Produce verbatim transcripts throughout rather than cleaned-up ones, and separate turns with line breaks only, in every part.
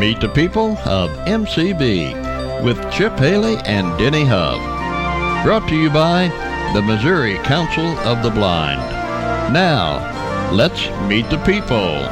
Meet the People of M C B with Chip Haley and Denny Huff. Brought to you by the Missouri Council of the Blind. Now, let's meet the people.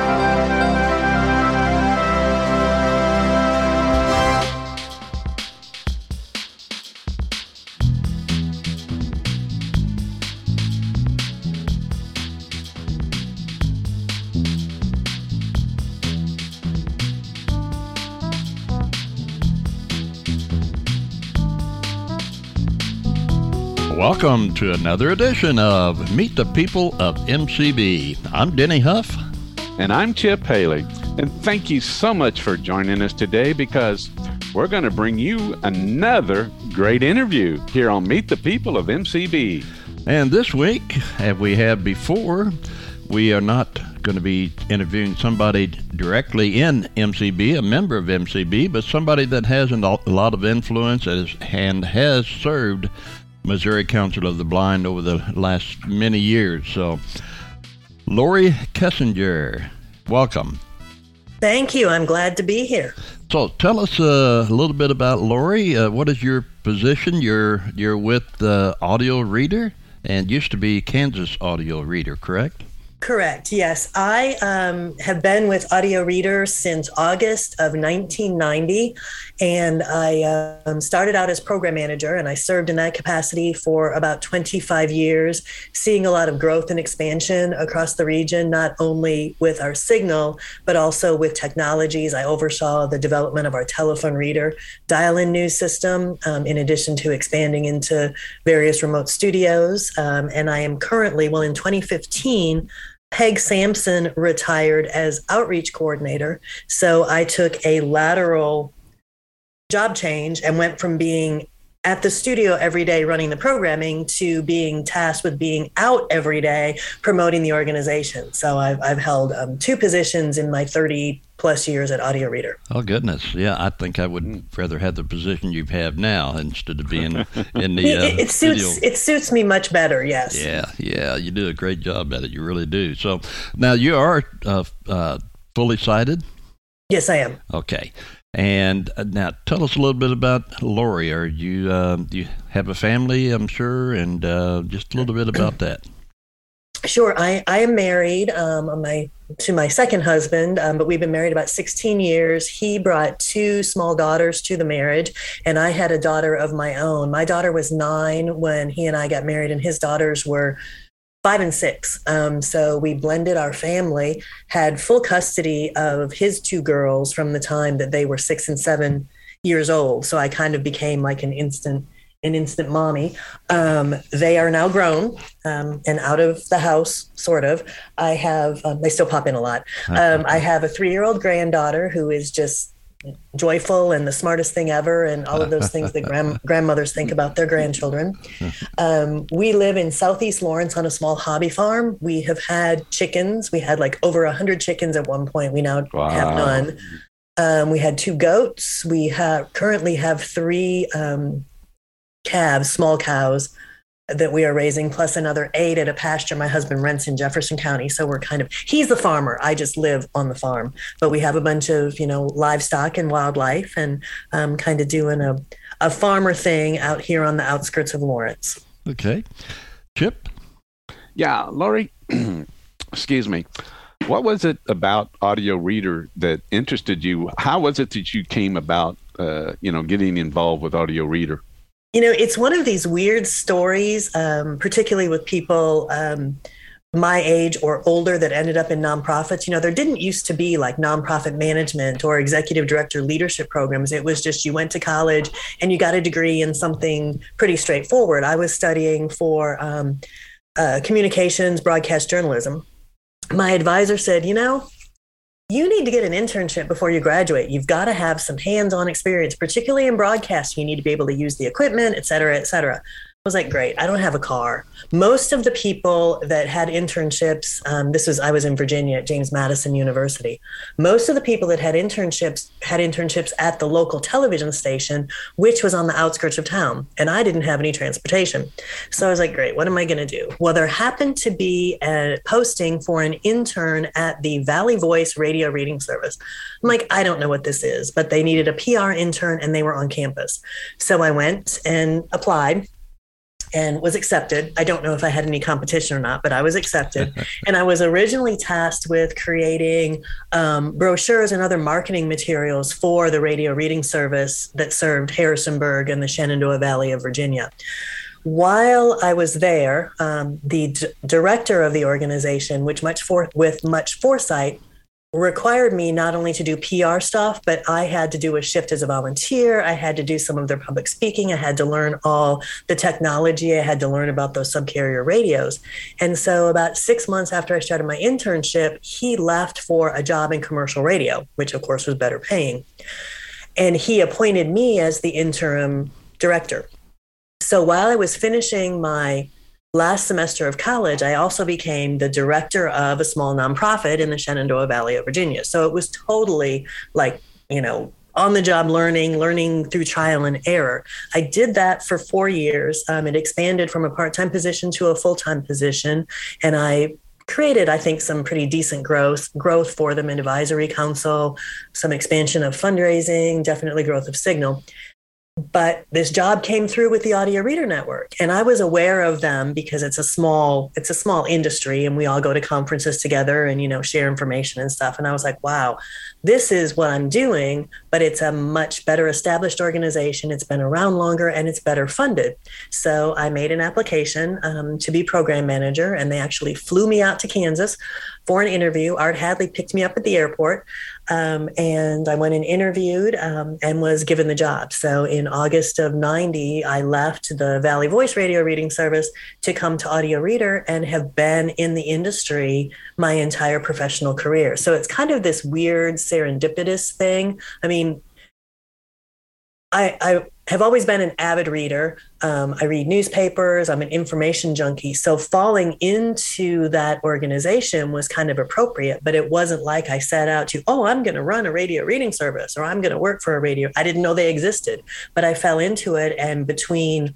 Welcome to another edition of Meet the People of M C B. I'm Denny Huff.
And I'm Chip Haley. And thank you so much for joining us today, because we're going to bring you another great interview here on Meet the People of M C B.
And this week, as we have before, we are not going to be interviewing somebody directly in M C B, a member of M C B, but somebody that has a lot of influence and has served Missouri Council of the Blind over the last many years. So, Lori Kessinger, welcome.
Thank you. I'm glad to be here.
So, tell us uh, a little bit about Lori. Uh, what is your position? You're you're with uh, Audio Reader, and used to be Kansas Audio Reader, correct?
Correct. Yes. I um, have been with Audio Reader since August of nineteen ninety, and I um, started out as program manager, and I served in that capacity for about twenty-five years, seeing a lot of growth and expansion across the region, not only with our signal, but also with technologies. I oversaw the development of our telephone reader dial-in news system, um, in addition to expanding into various remote studios. Um, and I am currently, well, in twenty fifteen, Peg Sampson retired as outreach coordinator. So I took a lateral job change and went from being at the studio every day running the programming to being tasked with being out every day promoting the organization. So I've, I've held um, two positions in my thirty plus years at Audio Reader.
Oh, goodness. Yeah, I think I would rather have the position you have now instead of being in the uh,
it, it suits
studio.
It suits me much better, yes.
Yeah, yeah, you do a great job at it. You really do. So now you are uh, uh, fully sighted?
Yes, I am.
Okay. And uh, now tell us a little bit about Lori. Are you, uh, do you have a family, I'm sure, and uh, just a little bit about that?
Sure. I, I am married um, on my to my second husband, um, but we've been married about sixteen years. He brought two small daughters to the marriage, and I had a daughter of my own. My daughter was nine when he and I got married, and his daughters were five and six. Um, so we blended our family, had full custody of his two girls from the time that they were six and seven years old. So I kind of became like an instant an instant mommy. Um, they are now grown um, and out of the house, sort of. I have, um, they still pop in a lot. Um, I have a three-year-old granddaughter who is just joyful and the smartest thing ever, and all of those things that grand- grandmothers think about their grandchildren. Um, we live in Southeast Lawrence on a small hobby farm. We have had chickens. We had like over one hundred chickens at one point. We now
Wow.
have none. Um, we had two goats. We have currently have three um, calves, small cows, that we are raising, plus another eight at a pasture my husband rents in Jefferson County. So we're kind of, he's the farmer. I just live on the farm. But we have a bunch of, you know, livestock and wildlife, and um, kind of doing a, a farmer thing out here on the outskirts of Lawrence.
Okay. Chip?
Yeah, Lori, excuse me. What was it about Audio Reader that interested you? How was it that you came about, uh, you know, getting involved with Audio Reader?
You know, it's one of these weird stories, um, particularly with people um, my age or older that ended up in nonprofits. You know, there didn't used to be like nonprofit management or executive director leadership programs. It was just you went to college and you got a degree in something pretty straightforward. I was studying for um, uh, communications, broadcast journalism. My advisor said, you know, you need to get an internship before you graduate. You've got to have some hands-on experience, particularly in broadcasting. You need to be able to use the equipment, et cetera, et cetera. was like, great, I don't have a car. Most of the people that had internships, um, this was, I was in Virginia at James Madison University. Most of the people that had internships had internships at the local television station, which was on the outskirts of town. And I didn't have any transportation. So I was like, great, what am I going to do? Well, there happened to be a posting for an intern at the Valley Voice radio reading service. I'm like, I don't know what this is, but they needed a P R intern and they were on campus. So I went and applied and was accepted. I don't know if I had any competition or not, but I was accepted. And I was originally tasked with creating um, brochures and other marketing materials for the radio reading service that served Harrisonburg and the Shenandoah Valley of Virginia. While I was there, um, the d- director of the organization, which much for- with much foresight, required me not only to do P R stuff, but I had to do a shift as a volunteer. I had to do some of their public speaking. I had to learn all the technology. I had to learn about those subcarrier radios. And so about six months after I started my internship, he left for a job in commercial radio, which of course was better paying. And he appointed me as the interim director. So while I was finishing my last semester of college, I also became the director of a small nonprofit in the Shenandoah Valley of Virginia. So it was totally like, you know, on the job learning, learning through trial and error. I did that for four years. Um, it expanded from a part-time position to a full-time position. And I created, I think, some pretty decent growth, growth for them in advisory council, some expansion of fundraising, definitely growth of Signal. But this job came through with the Audio Reader Network, and I was aware of them because it's a small, it's a small industry, and we all go to conferences together and, you know, share information and stuff. And I was like, wow, this is what I'm doing, but it's a much better established organization. It's been around longer and it's better funded. So I made an application um, to be program manager, and they actually flew me out to Kansas for an interview. Art Hadley picked me up at the airport, um, and I went and interviewed um, and was given the job. So in August of ninety, I left the Valley Voice radio reading service to come to Audio Reader and have been in the industry my entire professional career. So it's kind of this weird serendipitous thing. I mean, I, I have always been an avid reader. Um, I read newspapers. I'm an information junkie. So falling into that organization was kind of appropriate, but it wasn't like I set out to, oh, I'm going to run a radio reading service or I'm going to work for a radio. I didn't know they existed, but I fell into it. And between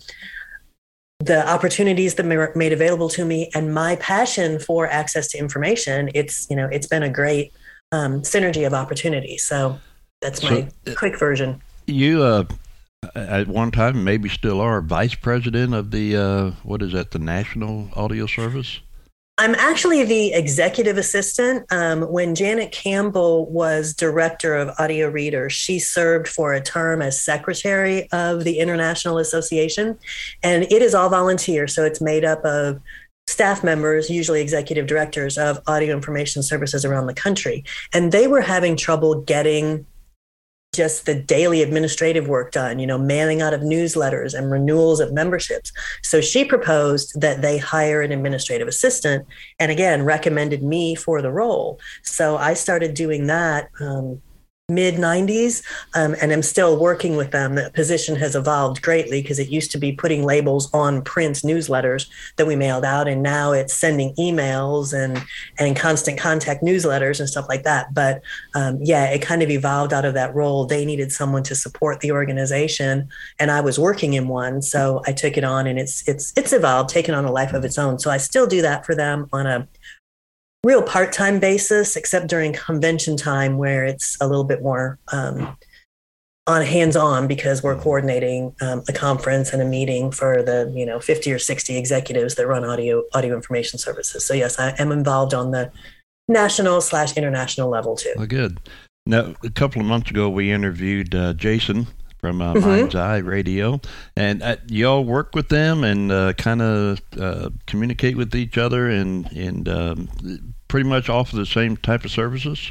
the opportunities that were made available to me and my passion for access to information, it's, you know, it's been a great um, synergy of opportunity. So that's my so, quick version.
You, uh, at one time, maybe still are, vice president of the, uh, what is that, the National Audio Service?
I'm actually the executive assistant. Um, when Janet Campbell was director of Audio Reader, she served for a term as secretary of the International Association. And it is all volunteer, so it's made up of staff members, usually executive directors of audio information services around the country. And they were having trouble getting just the daily administrative work done, you know, mailing out of newsletters and renewals of memberships. So she proposed that they hire an administrative assistant and again, recommended me for the role. So I started doing that um, mid nineties um, and I'm still working with them. The position has evolved greatly because it used to be putting labels on print newsletters that we mailed out. And now it's sending emails and, and constant contact newsletters and stuff like that. But um, yeah, it kind of evolved out of that role. They needed someone to support the organization and I was working in one. So I took it on and it's, it's, it's evolved, taken on a life of its own. So I still do that for them on a real part-time basis, except during convention time where it's a little bit more um, on hands-on because we're coordinating um, a conference and a meeting for the, you know, fifty or sixty executives that run audio audio information services. So yes, I am involved on the national slash international level too.
Well, good. Now, a couple of months ago, we interviewed uh, Jason from uh,
mm-hmm.
Mind's Eye Radio, and uh, y'all work with them and uh, kind of uh, communicate with each other and and um, pretty much offer the same type of services?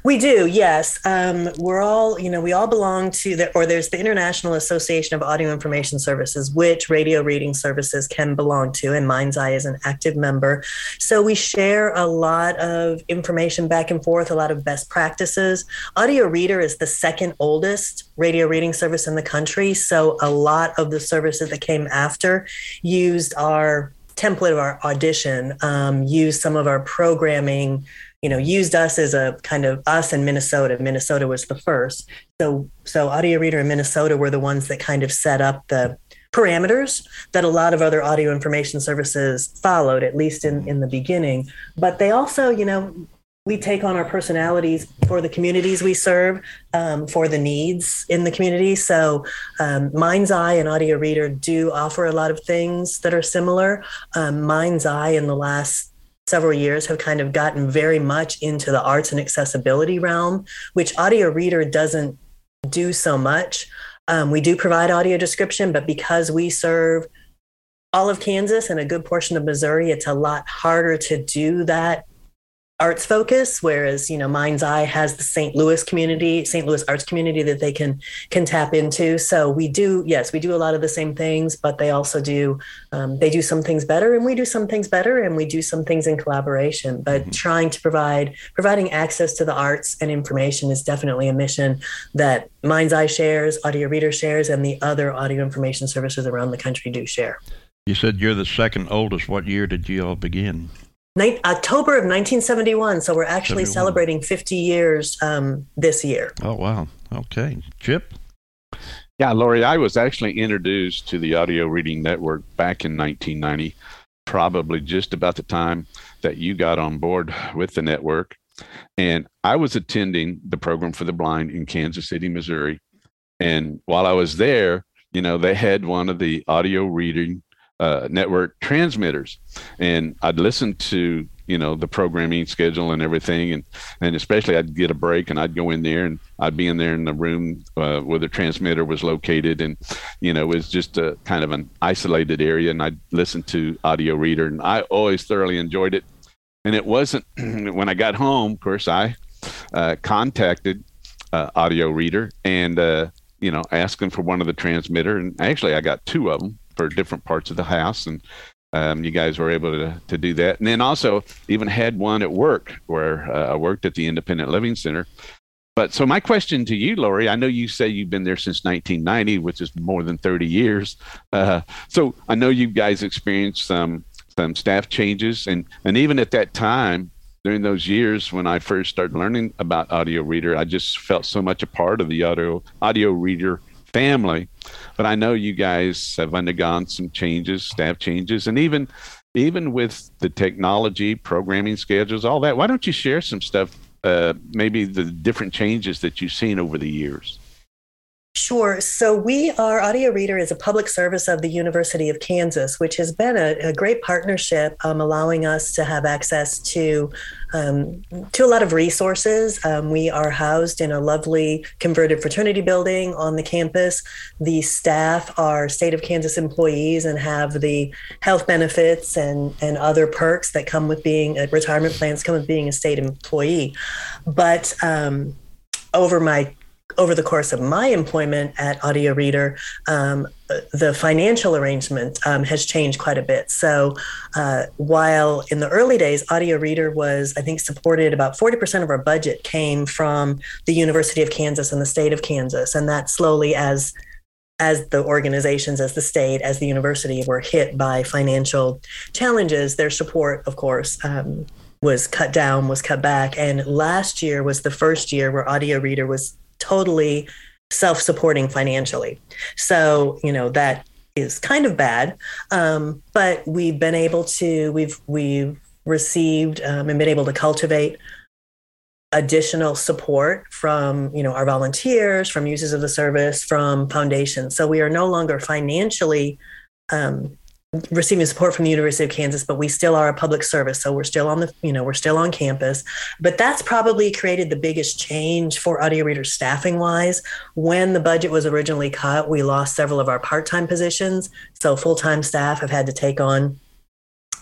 We do, yes. Um, we're all, you know, we all belong to the, or there's the International Association of Audio Information Services, which radio reading services can belong to, and Mind's Eye is an active member. So we share a lot of information back and forth, a lot of best practices. Audio Reader is the second oldest radio reading service in the country. So a lot of the services that came after used our template of our audition, um, used some of our programming, you know, used us as a kind of us in Minnesota. Minnesota was the first. So, so Audio Reader in Minnesota were the ones that kind of set up the parameters that a lot of other audio information services followed, at least in, in the beginning. But they also, you know, we take on our personalities for the communities we serve, um, for the needs in the community. So um, Mind's Eye and Audio Reader do offer a lot of things that are similar. Um, Mind's Eye in the last several years have kind of gotten very much into the arts and accessibility realm, which Audio Reader doesn't do so much. Um, we do provide audio description, but because we serve all of Kansas and a good portion of Missouri, it's a lot harder to do that arts focus, whereas, you know, Mind's Eye has the Saint Louis community, Saint Louis arts community that they can can tap into. So we do, yes, we do a lot of the same things, but they also do, um, they do some things better and we do some things better and we do some things in collaboration. But mm-hmm. trying to provide, providing access to the arts and information is definitely a mission that Mind's Eye shares, Audio Reader shares, and the other audio information services around the country do share.
You said you're the second oldest. What year did you all begin?
October of nineteen seventy-one. So we're actually seventy-one. Celebrating fifty years um, this year.
Oh, wow. Okay. Chip?
Yeah, Lori, I was actually introduced to the Audio Reading Network back in nineteen ninety, probably just about the time that you got on board with the network. And I was attending the Program for the Blind in Kansas City, Missouri. And while I was there, you know, they had one of the audio reading Uh, network transmitters, and I'd listen to, you know, the programming schedule and everything, and and especially I'd get a break and I'd go in there and I'd be in there in the room uh, where the transmitter was located, and you know, it was just a kind of an isolated area, and I'd listen to Audio Reader, and I always thoroughly enjoyed it. And it wasn't when I got home, of course, I uh, contacted uh, Audio Reader and uh, you know, asked them for one of the transmitter, and actually I got two of them for different parts of the house, and um, you guys were able to to do that. And then also even had one at work where uh, I worked at the Independent Living Center. But so my question to you, Lori, I know you say you've been there since nineteen ninety, which is more than thirty years. Uh, so I know you guys experienced some some staff changes, and and even at that time, during those years when I first started learning about Audio Reader, I just felt so much a part of the audio audio reader family. But I know you guys have undergone some changes, staff changes, and even even with the technology, programming schedules, all that. Why don't you share some stuff, uh, maybe the different changes that you've seen over the years?
Sure. So we are, Audio Reader is a public service of the University of Kansas, which has been a, a great partnership, um, allowing us to have access to um, to a lot of resources. Um, we are housed in a lovely converted fraternity building on the campus. The staff are state of Kansas employees and have the health benefits and, and other perks that come with being, uh, retirement plans come with being a state employee. But um, over my Over the course of my employment at Audio Reader, um, the financial arrangement um, has changed quite a bit. So uh, while in the early days, Audio Reader was, I think, supported, about forty percent of our budget came from the University of Kansas and the state of Kansas. And that slowly, as as the organizations, as the state, as the university were hit by financial challenges, their support, of course, um, was cut down, was cut back. And last year was the first year where Audio Reader was totally self-supporting financially. So, you know, that is kind of bad. Um, but we've been able to, we've, we've received um, and been able to cultivate additional support from, you know, our volunteers, from users of the service, from foundations. So we are no longer financially um, receiving support from the University of Kansas, but we still are a public service. So we're still on the, you know, we're still on campus, but that's probably created the biggest change for Audio Reader staffing wise. When the budget was originally cut, we lost several of our part-time positions. So full-time staff have had to take on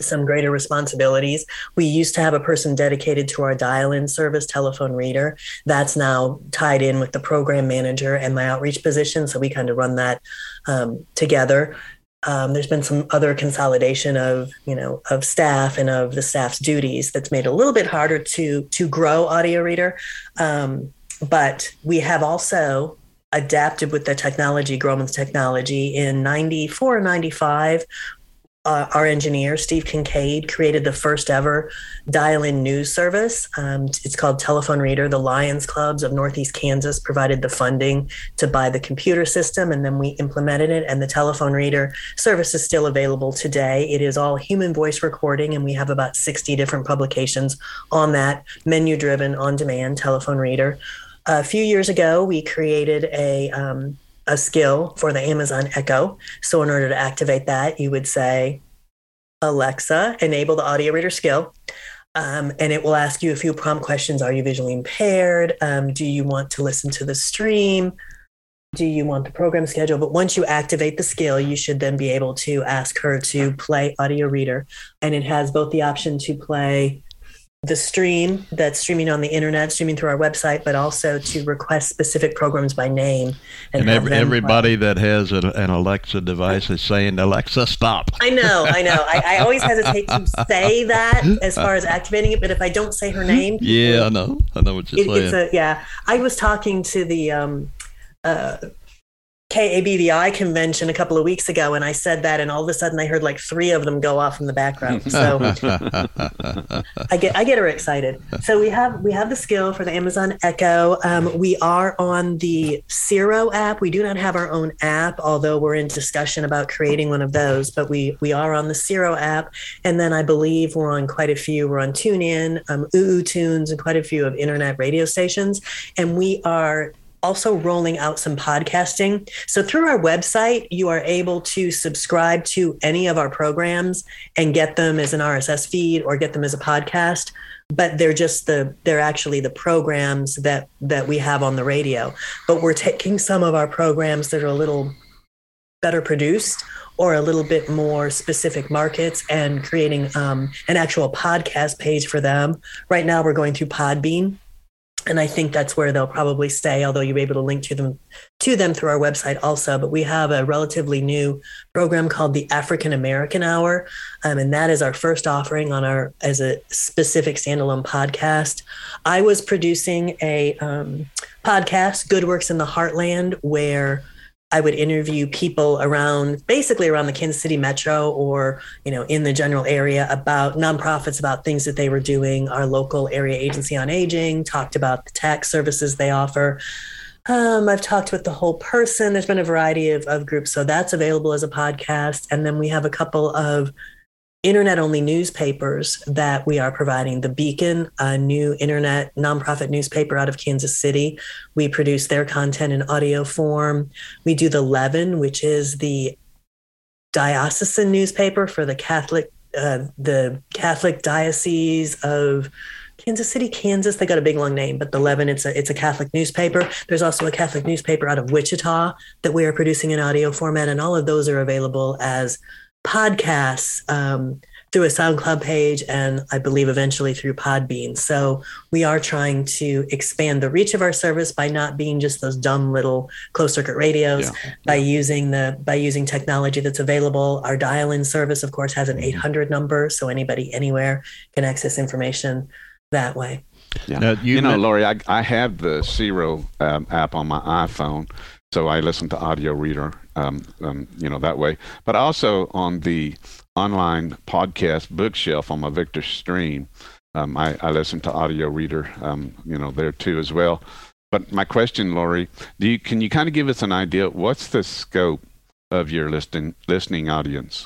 some greater responsibilities. We used to have a person dedicated to our dial-in service, telephone reader. That's now tied in with the program manager and my outreach position. So we kind of run that um, together. Um, there's been some other consolidation of, you know, of staff and of the staff's duties that's made it a little bit harder to to grow Audio Reader. Um, but we have also adapted with the technology, Groman's technology. In ninety-four and ninety-five, uh, our engineer, Steve Kincaid, created the first ever dial-in news service. Um, it's called Telephone Reader. The Lions Clubs of Northeast Kansas provided the funding to buy the computer system, and then we implemented it, and the Telephone Reader service is still available today. It is all human voice recording, and we have about sixty different publications on that menu-driven, on-demand Telephone Reader. A few years ago, we created a um, a skill for the Amazon Echo. So in order to activate that, you would say, Alexa, enable the Audio Reader skill. Um, and it will ask you a few prompt questions. Are you visually impaired? Um, do you want to listen to the stream? Do you want the program schedule? But once you activate the skill, you should then be able to ask her to play Audio Reader. And it has both the option to play the stream that's streaming on the internet, streaming through our website, but also to request specific programs by name.
And, and every, everybody play. that has a, an Alexa device is saying, Alexa, stop.
I know, I know. I, I always hesitate to say that as far as activating it, but if I don't say her name.
Yeah, I know. I know what you're
it,
saying.
It's a, yeah. I was talking to the um, uh, K A B V I convention a couple of weeks ago, and I said that, and all of a sudden I heard like three of them go off in the background. So I get I get her excited. So we have we have the skill for the Amazon Echo. Um, we are on the Siro app. We do not have our own app, although we're in discussion about creating one of those. But we we are on the Siro app, and then I believe we're on quite a few. We're on TuneIn, um, UU Tunes, and quite a few of internet radio stations, and we are also rolling out some podcasting. So through our website, you are able to subscribe to any of our programs and get them as an R S S feed or get them as a podcast. But they're just the, they're actually the programs that, that we have on the radio. But we're taking some of our programs that are a little better produced or a little bit more specific markets and creating um, an actual podcast page for them. Right now, we're going through Podbean. And I think that's where they'll probably stay, although you'll be able to link to them to them through our website also. But we have a relatively new program called the African American Hour. Um, and that is our first offering on our as a specific standalone podcast. I was producing a um, podcast, Good Works in the Heartland, where I would interview people around, basically around the Kansas City metro or, you know, in the general area about nonprofits, about things that they were doing. Our local area agency on aging talked about the tax services they offer. Um, I've talked with The Whole Person. There's been a variety of, of groups. So that's available as a podcast. And then we have a couple of internet-only newspapers that we are providing. The Beacon, a new internet nonprofit newspaper out of Kansas City. We produce their content in audio form. We do the Levin, which is the diocesan newspaper for the Catholic, uh, the Catholic Diocese of Kansas City, Kansas. They got a big long name, but the Levin, it's a it's a Catholic newspaper. There's also a Catholic newspaper out of Wichita that we are producing in audio format, and all of those are available as podcasts um, through a SoundCloud page, and I believe eventually through Podbean. So we are trying to expand the reach of our service by not being just those dumb little closed circuit radios, yeah. by using the by using technology that's available. Our dial-in service, of course, has an eight hundred number, so anybody anywhere can access information that way.
Yeah, now, you, you know, Lori, I, I have the Siro um, app on my iPhone. So I listen to Audio Reader, um, um, you know, that way. But also on the online podcast bookshelf on my Victor Stream, um, I, I listen to Audio Reader, um, you know, there too as well. But my question, Lori, do you can you kind of give us an idea? What's the scope of your listening listening audience?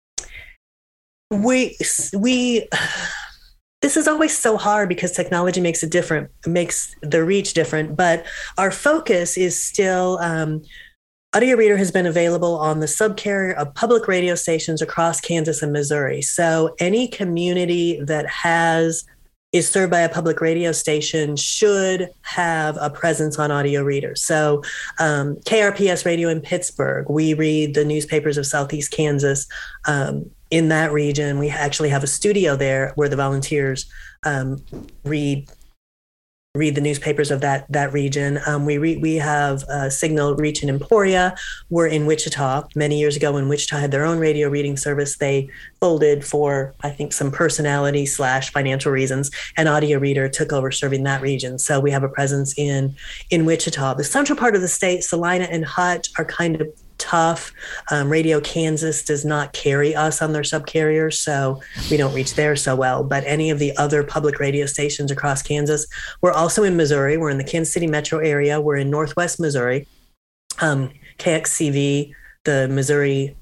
We we. This is always so hard because technology makes it different, makes the reach different. But our focus is still, um, Audio Reader has been available on the subcarrier of public radio stations across Kansas and Missouri. So any community that has is served by a public radio station should have a presence on Audio Reader. So um, K R P S Radio in Pittsburgh, we read the newspapers of Southeast Kansas. Um, in that region. We actually have a studio there where the volunteers um, read read the newspapers of that that region. Um, we re- we have uh, Signal, Reach, and Emporia. We're in Wichita. Many years ago, when Wichita had their own radio reading service, they folded for, I think, some personality slash financial reasons, and Audio Reader took over serving that region. So we have a presence in in Wichita. The central part of the state, Salina and Hutch, are kind of tough. Um, Radio Kansas does not carry us on their subcarrier, so we don't reach there so well. But any of the other public radio stations across Kansas, we're also in Missouri. We're in the Kansas City metro area. We're in Northwest Missouri. Um, K X C V, the Missouri,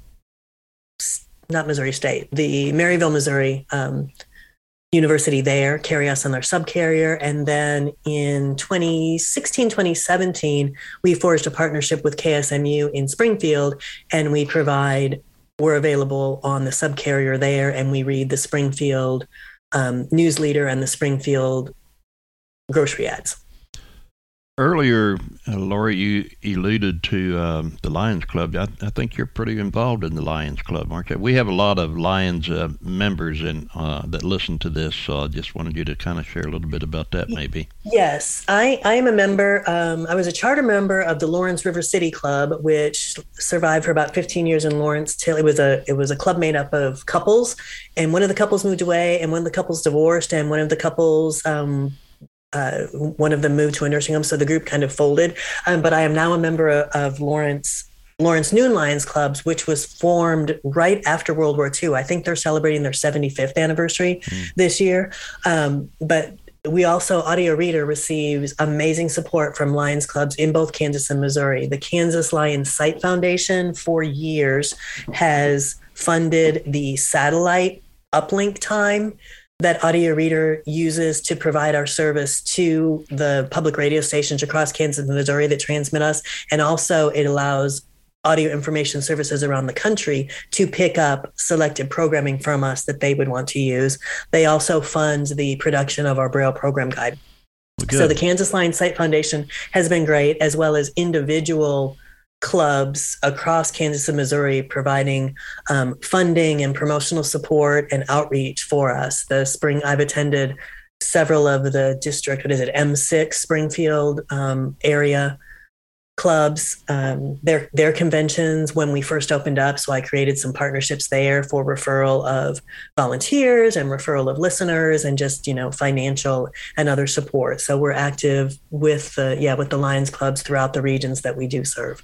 not Missouri State, the Maryville, Missouri um, University there carry us on their subcarrier. And then in twenty sixteen, twenty seventeen, we forged a partnership with K S M U in Springfield, and we provide, we're available on the subcarrier there, and we read the Springfield um, News Leader and the Springfield grocery ads.
Earlier, uh, Lori, you alluded to um, the Lions Club. I, I think you're pretty involved in the Lions Club, aren't you? We have a lot of Lions uh, members in, uh, that listen to this, so I just wanted you to kind of share a little bit about that, maybe.
Yes, I, I am a member. Um, I was a charter member of the Lawrence River City Club, which survived for about fifteen years in Lawrence. Till it was a it was a club made up of couples, and one of the couples moved away, and one of the couples divorced, and one of the couples. Um, Uh, one of them moved to a nursing home, so the group kind of folded. Um, but I am now a member of, of Lawrence Lawrence Noon Lions Clubs, which was formed right after World War Two. I think they're celebrating their seventy-fifth anniversary mm. this year. Um, but we also, Audio Reader receives amazing support from Lions Clubs in both Kansas and Missouri. The Kansas Lions Sight Foundation for years has funded the satellite uplink time that Audio Reader uses to provide our service to the public radio stations across Kansas and Missouri that transmit us. And also it allows audio information services around the country to pick up selected programming from us that they would want to use. They also fund the production of our Braille program guide. Good. So the Kansas Lions Sight Foundation has been great, as well as individual clubs across Kansas and Missouri providing um, funding and promotional support and outreach for us. The spring, I've attended several of the district, what is it, M six Springfield um, area clubs, um, their their conventions when we first opened up. So I created some partnerships there for referral of volunteers and referral of listeners and just, you know, financial and other support. So we're active with the, yeah, with the Lions Clubs throughout the regions that we do serve.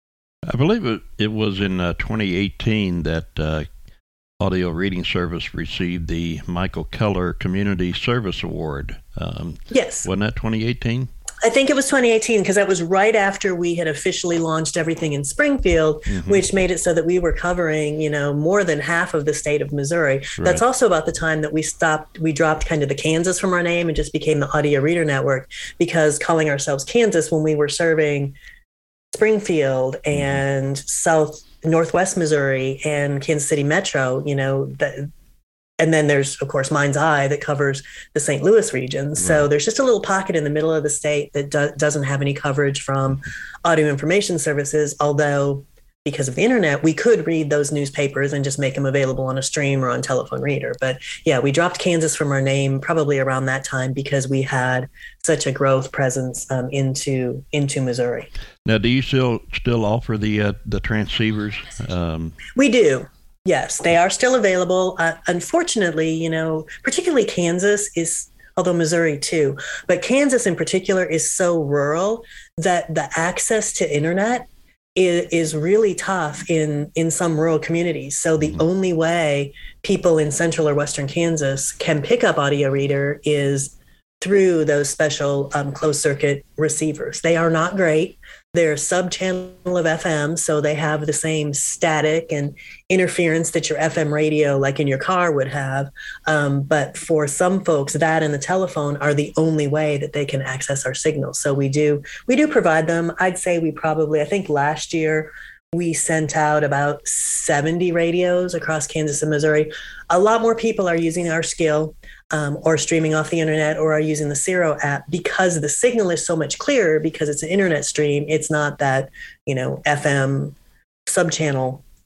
I believe it, it was in uh, twenty eighteen that uh, Audio Reading Service received the Michael Keller Community Service Award. Um,
yes.
Wasn't that twenty eighteen?
I think it was twenty eighteen, because that was right after we had officially launched everything in Springfield, mm-hmm. which made it so that we were covering, you know, more than half of the state of Missouri. Right. That's also about the time that we stopped, we dropped kind of the Kansas from our name and just became the Audio Reader Network, because calling ourselves Kansas when we were serving Springfield and South Northwest Missouri and Kansas City Metro, you know, that, and then there's, of course, Mind's Eye that covers the Saint Louis region. Right. So there's just a little pocket in the middle of the state that do- doesn't have any coverage from audio information services, although because of the internet, we could read those newspapers and just make them available on a stream or on telephone reader. But yeah, we dropped Kansas from our name probably around that time because we had such a growth presence um, into into Missouri.
Now, do you still still offer the uh, the transceivers? Um...
We do. Yes, they are still available. Uh, unfortunately, you know, particularly Kansas is, although Missouri too, but Kansas in particular is so rural that the access to internet is, is really tough in, in some rural communities. So the mm-hmm. only way people in central or western Kansas can pick up Audio Reader is through those special um, closed circuit receivers. They are not great. They're sub-channel of F M, so they have the same static and interference that your F M radio, like in your car, would have. Um, but for some folks, that and the telephone are the only way that they can access our signal. So we do we do provide them. I'd say we probably, I think last year, we sent out about seventy radios across Kansas and Missouri. A lot more people are using our skill um, or streaming off the internet or are using the Ciro app because the signal is so much clearer because it's an internet stream. It's not that, you know, F M subchannel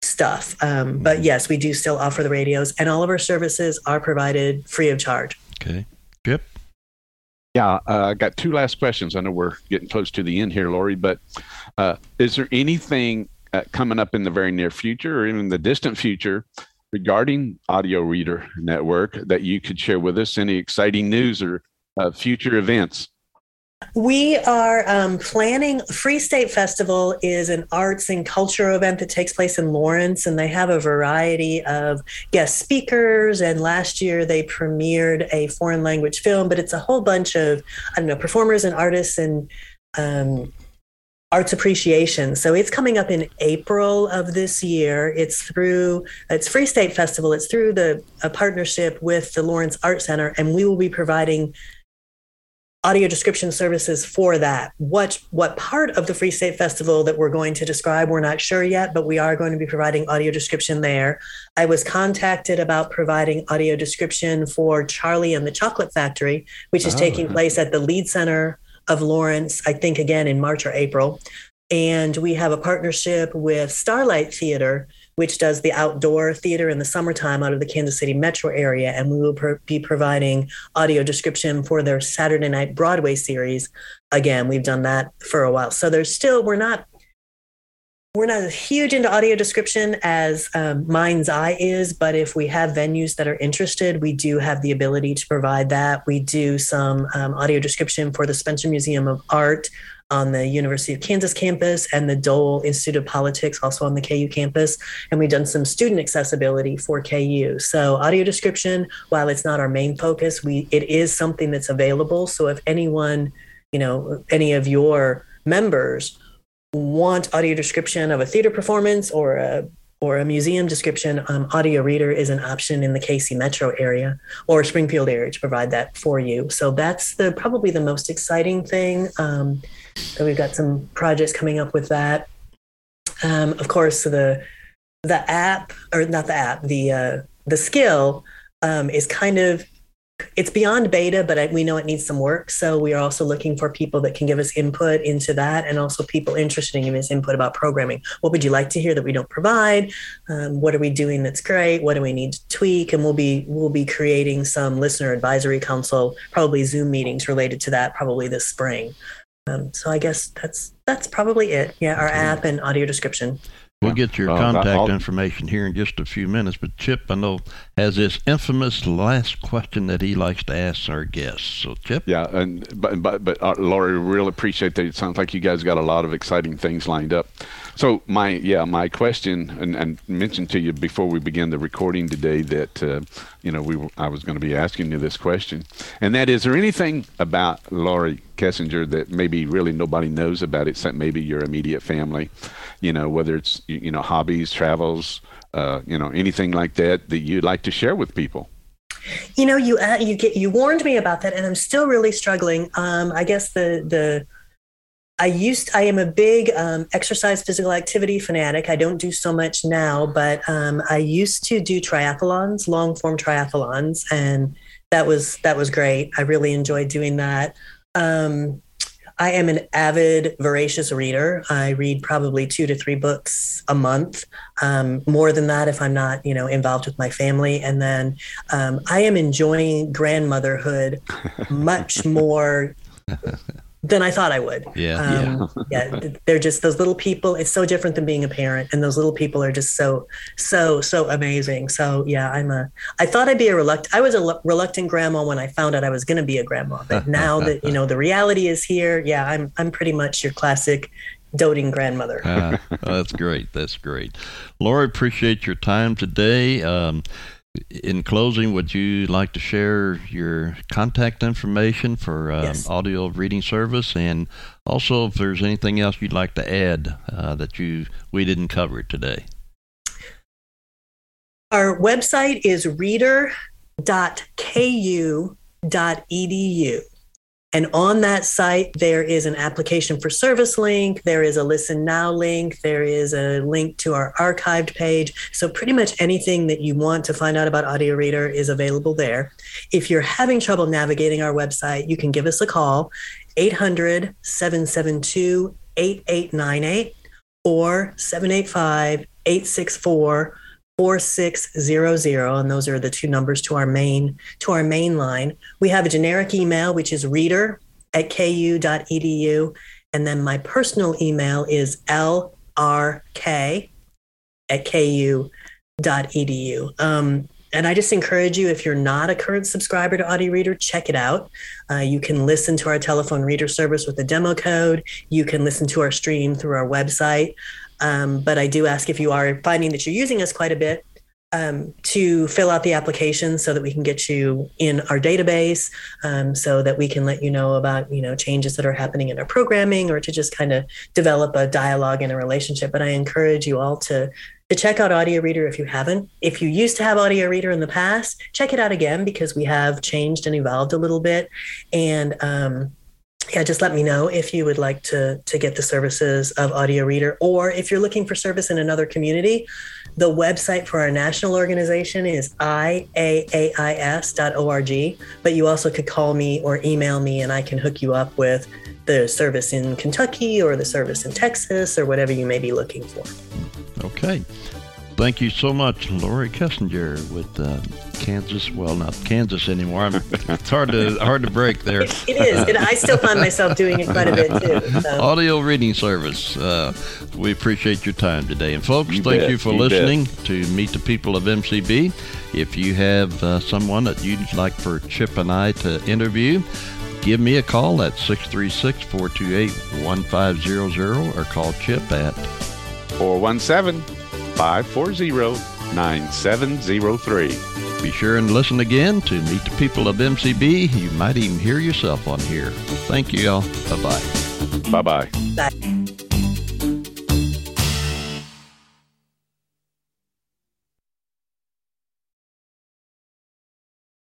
stuff. Um, but yes, we do still offer the radios, and all of our services are provided free of charge.
Okay. Chip?
Yeah, uh, I got two last questions. I know we're getting close to the end here, Lori, but uh, is there anything uh, coming up in the very near future or even the distant future regarding Audio Reader Network that you could share with us? Any exciting news or uh, future events?
We are um, planning. Free State Festival is an arts and culture event that takes place in Lawrence, and they have a variety of guest speakers. And last year they premiered a foreign language film, but it's a whole bunch of, I don't know, performers and artists and um, arts appreciation. So it's coming up in April of this year. It's through, it's Free State Festival. It's through the a partnership with the Lawrence Art Center, and we will be providing audio description services for that. What what part of the Free State Festival that we're going to describe, we're not sure yet, but we are going to be providing audio description there. I was contacted about providing audio description for Charlie and the Chocolate Factory, which is oh, taking uh-huh. place at the Lead Center of Lawrence, I think again in March or April. And we have a partnership with Starlight Theater, which does the outdoor theater in the summertime out of the Kansas City metro area. And we will pro- be providing audio description for their Saturday night Broadway series. Again, we've done that for a while. So there's still, we're not, we're not as huge into audio description as um, Mind's Eye is, but if we have venues that are interested, we do have the ability to provide that. We do some um, audio description for the Spencer Museum of Art on the University of Kansas campus and the Dole Institute of Politics, also on the K U campus. And we've done some student accessibility for K U. So audio description, while it's not our main focus, we it is something that's available. So if anyone, you know, any of your members want audio description of a theater performance or a or a museum description, um, Audio Reader is an option in the K C metro area or Springfield area to provide that for you. So that's the probably the most exciting thing. Um, so we've got some projects coming up with that. Um, of course, the the app, or not the app, the uh, the skill um, is kind of, it's beyond beta, but I, we know it needs some work. So we are also looking for people that can give us input into that, and also people interested in giving us input about programming. What would you like to hear that we don't provide? Um, what are we doing that's great? What do we need to tweak? And we'll be we'll be creating some listener advisory council, probably Zoom meetings related to that, probably this spring. Um, so I guess that's that's probably it. Yeah, our app and audio description.
We'll get your
uh,
contact
I'll,
information here in just a few minutes. But Chip, I know, has this infamous last question that he likes to ask our guests. So, Chip?
Yeah, and but but, but uh, Lori, really appreciate that. It sounds like you guys got a lot of exciting things lined up. So my yeah my question, and, and mentioned to you before we began the recording today that uh, you know we were, I was going to be asking you this question, and that is, there anything about Lori Kessinger that maybe really nobody knows about except maybe your immediate family? You know, whether it's, you know, hobbies, travels, uh, you know, anything like that that you'd like to share with people.
You know, you uh, you get you warned me about that, and I'm still really struggling. Um, I guess the the I used I am a big um, exercise, physical activity fanatic. I don't do so much now, but um, I used to do triathlons, long form triathlons, and that was that was great. I really enjoyed doing that. Um, I am an avid, voracious reader. I read probably two to three books a month, um, more than that if I'm not, you know, involved with my family. And then um, I am enjoying grandmotherhood much more than I thought I would.
Yeah,
um, yeah. yeah. They're just those little people. It's so different than being a parent, and those little people are just so, so, so amazing. So yeah, I'm a. I thought I'd be a reluctant. I was a reluctant grandma when I found out I was going to be a grandma. But now that you know the reality is here, yeah, I'm. I'm pretty much your classic doting grandmother.
uh, oh, that's great. That's great. Lori, appreciate your time today. Um, In closing, would you like to share your contact information for um, yes. audio reading service, and also if there's anything else you'd like to add uh, that you we didn't cover today?
Our website is reader dot k u dot e d u. And on that site, there is an application for service link. There is a listen now link. There is a link to our archived page. So pretty much anything that you want to find out about Audio Reader is available there. If you're having trouble navigating our website, you can give us a call, eight hundred, seven seven two, eight eight nine eight or seven eight five, eight six four, four six zero zero, and those are the two numbers to our main to our main line. We have a generic email, which is reader at k u dot e d u, and then my personal email is l r k at k u dot e d u. Um, and I just encourage you, if you're not a current subscriber to Audio Reader, check it out. Uh, you can listen to our telephone reader service with a demo code. You can listen to our stream through our website. Um, but I do ask, if you are finding that you're using us quite a bit, um, to fill out the application so that we can get you in our database, um, so that we can let you know about, you know, changes that are happening in our programming, or to just kind of develop a dialogue and a relationship. But I encourage you all to to check out Audio Reader if you haven't. If you used to have Audio Reader in the past, check it out again, because we have changed and evolved a little bit. And um, yeah, just let me know if you would like to to get the services of Audio Reader, or if you're looking for service in another community. The website for our national organization is I A A I S dot org, but you also could call me or email me, and I can hook you up with the service in Kentucky or the service in Texas or whatever you may be looking for.
Okay. Thank you so much, Lori Kessinger with uh, Kansas. Well, not Kansas anymore. I'm, it's hard to hard to break there.
It, it is. It, I still find myself doing it quite a bit too. So.
Audio reading service. Uh, we appreciate your time today. And folks,
You
thank
bet.
you for
You
listening
bet.
to Meet the People of M C B. If you have uh, someone that you'd like for Chip and I to interview, give me a call at six three six, four two eight, one five zero zero, or call Chip at
four one seven, five four zero, nine seven zero three.
Be sure and listen again to Meet the People of M C B. You might even hear yourself on here. Thank you all. Bye-bye.
Bye-bye.
Bye.